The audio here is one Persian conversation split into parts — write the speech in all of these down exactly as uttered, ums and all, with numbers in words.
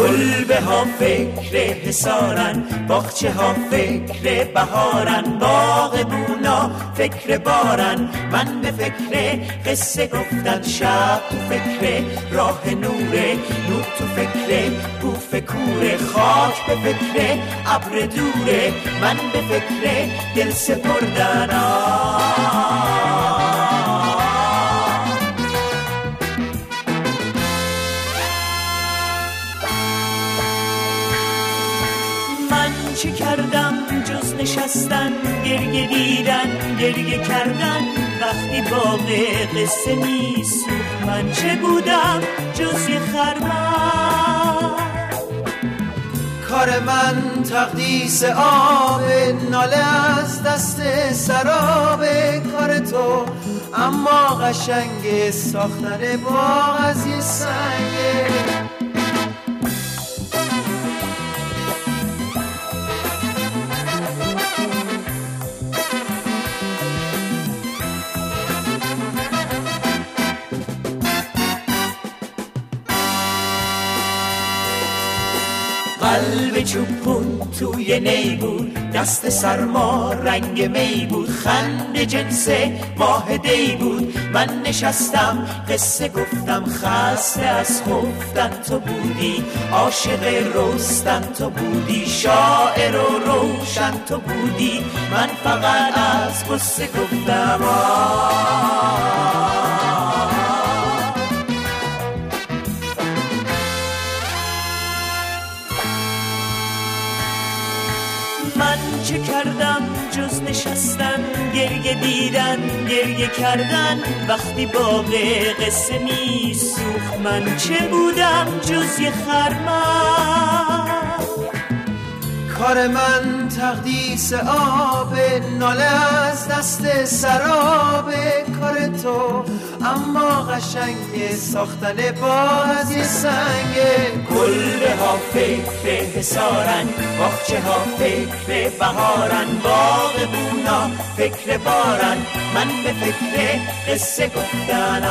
کلبه ها فکر حسارن، باغچه ها فکر بهارن، باغ بونا فکر بارن. من به فکر قصه گفتن شب، تو فکر راه نوره، نور تو فکر بوف کوره، خاک به فکر ابر دوره. من به فکر دل سپردن چه کردم جز نشستن، گریه دیدن، گریه کردن وقتی باغ قصه می سوخت. من چه بودم جز یه خرمن؟ کار من تقدیس آب، ناله از دست سراب. کار تو اما قشنگ، ساختن باغ از یه سنگه. قلب چوبون توی نی بود، دست سرما رنگ می بود، خنده جنس ماه دی بود. من نشستم قصه گفتم، خسته از خفتن تو بودی، عاشق رستن تو بودی، شاعر و روشن تو بودی. من فقط از قصه گفتم من چه کردم جز نشستن، گریه دیدن، گریه کردن وقتی باغ قصه می سوخت. من چه بودم جز یه خرمن؟ کار من تقدیس آب، ناله از دست سراب. کار تو اما قشنگ، ساختن باغ از یه سنگه. کلبه ها فکر حسارن، باغچه ها فکر بهارن، باغ بونا فکر بارن. من به فکر قصه گفتن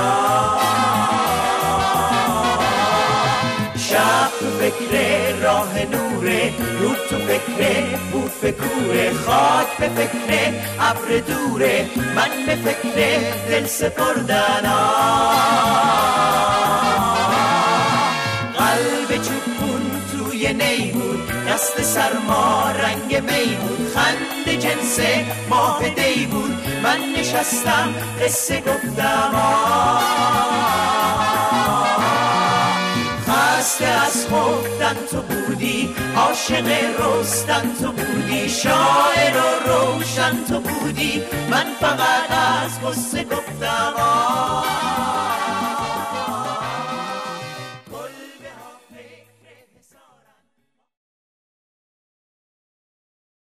شب تو فکر راه نوره، نور تو فکر بوف کوره، خاک به فکر ابر دوره. من به فکر دل سپردن قلب چوبون توی نی بود، دست سرما رنگ می بود، خنده جنس ماه دی بود. من نشستم قصه گفتم خسته از خفتن تو بودی، عاشق رستن تو بودی، شاعر و روشن تو بودی. من فقط از قصه گفتم